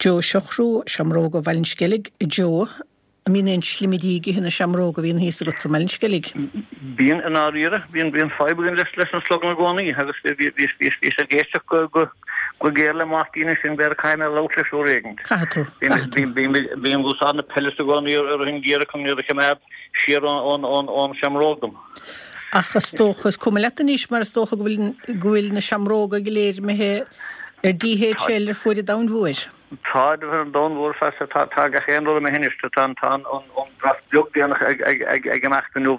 Jo Shochru Shamroga Valinskelig Jo Minen Schlimidigi hinna Shamroga Vin his got some Valinskelig. Being an area, being five in lesson slogan going, has a guest go Gerla Martinez in their kind of local regen. Being was on the palace to go near in Gera come near the Kamab, sheer on Shamrogum. Stochus Kumelatanish Mar Stocha Gwil na Shamroga Gilir me DHL for the down voice. Tad down war fast tag a handle me hinish to tan on draft blok die I gemacht nu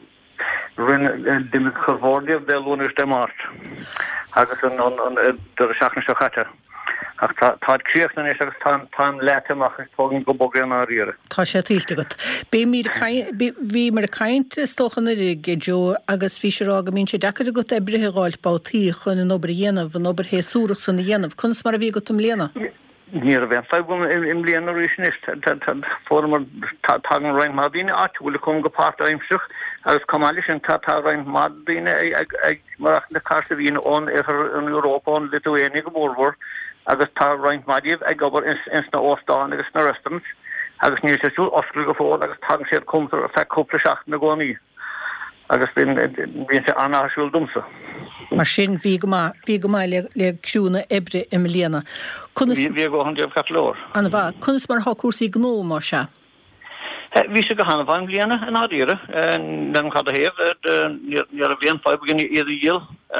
rin dem geworden of de loners de mart. Hagas on der Sachen so hatte. Ach tad kirchen is tan later machen togen go bogenariere. Tá sé tiltegat. Be mir vi mer kaint stochen rige Jo agus fischer aga min sé dakar got ebrihe gáil bauti chun ober yena van ober he surach san yena kunst mar vi got lena. Hier ben fagum im Lena ist former tagen rein Madine at will kom gepart einfsich als kamalischen Tata rein Madine macht eine Karte wie in Europa und Lithuania geboren wurde als ta rein Madiev aber ins na Ostan ist na Restaurants als nicht so Oslo vor als tagen sehr kommt für Couple schachten go nie als bin sie Anna Schuldumse Maschinen wie gemacht le Kjuna ebre Emiliana. Wir gehen ja Katlor. An war kunst man ha kursi gno masha. Vi ska han van Emiliana en adire en dan gaat hij near weer five begin ieder jaar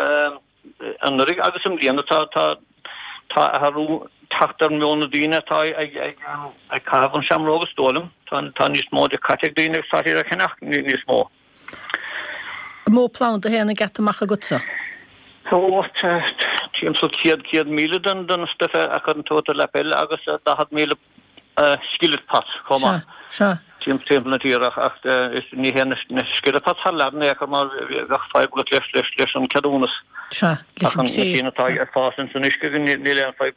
en rig agus Emiliana ta haru tachter miljoen dine ta I kan van Shamroga stolen ta niet more de katek dine sa hier kenach niet more. Mo plan de henne gatte macha gutsa. So James kiad mile dan Stefan akan total appel agus da hat mile skillet pass komma. Sja. James templatira ach is nie henne skillet pass hallen jeg kommer vart five got left on kadonus. Sja. Kan nie tag erfassen så nicht nie five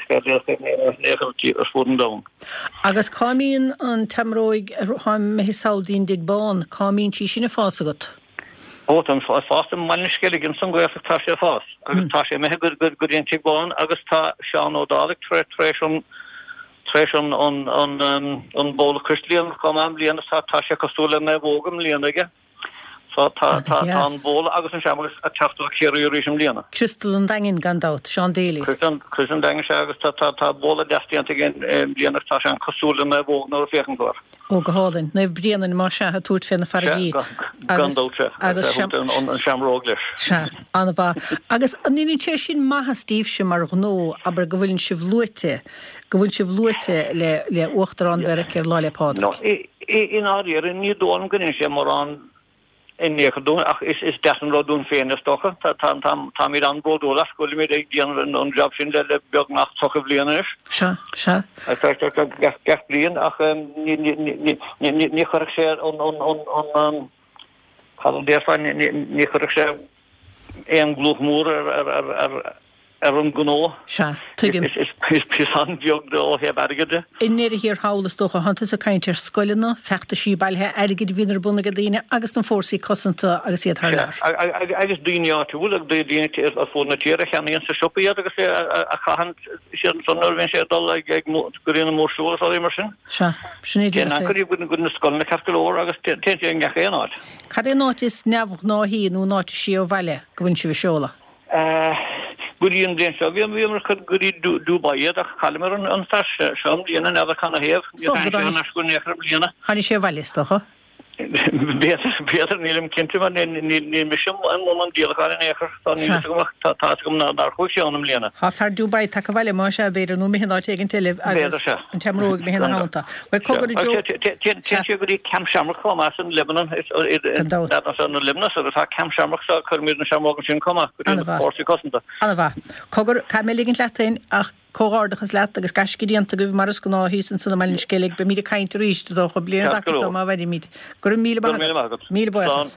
skal wurden down. Agus kamin an Tamroig ham hisaudin dig ban kamin chishine fasagot. Autumn fast manskeligen som går för tasha fast. Agus tasha me good in tigbon agus ta Sean O'Dalik treshon on bol Christian komam lian sa tasha kostula me vogum lianage. Så ta an bol agus shamus a chafto kirirism liana. Crystal Dangin gandout Sean Daly. Christian Dangin agus ta bol dastiant again liana tasha kostula me vog no feken går. O gehalden. Nev brianen marsha ha toet fenne faragi. Agus on Shamroglish. Sja, anava. Agus anini cheshin maha Steve shimar gno aber gewillen shivluete le ochtran werker lale padre. No, in arier in nie doon kunnen ze moran in nie doen. Ach is dessen ro doen fene stoche. Ta mir an bodola skole mit ik die on job sin de björk nacht so geblien is. Sja. Ik dacht gast blien ach nie geregeer on hadden daarvan niet geregeerd een gloegmoer gno. Sja, tugim. Is pisan jog de al heb ergede. In nere hier houles toch hantes a kainter skolina fechte shibal he erged winner bunne gedine agus na forsi kosanta agus het harlar. Agus dien ja te wil de dien is as voor natuur gaan in se shoppen ja agus a gaan zijn zo nerven ze dal ik moet kunnen more shows al immersen. Sja, snid je. En dan kun je goed skolne kafkeloor agus tent je ja geen uit. Kade notis nev no hi no not shio vale gwinchi vishola. Goedie in den zo. We hebben goedie Dubai. Dat kalmer een tas. Zo die en dat kan hij. Zo gedaan. Hani je wel eens toch? Beter niet kind maar niet misschien een moment die gaan neer. Dan is het gemaakt. Dat kom naar daar goed aan hem lenen. Ha voor Dubai takavale maar ze weer no me dat tegen tele. En Tamroog me hen hanta. Wel koger jo. Tien goedie Camp Shamrock komen in Lebanon. Dat is in Lebanon. So dat Camp Shamrock zou kunnen met Shamrock zien komen. Goedie kosten. Anava. Koger kan me liggen laten ach Corardagus lat agus gascidianta go maras go ná hísan san malin skeleg be mí kaint ríist do go blian da sama wedi mit. Gur míle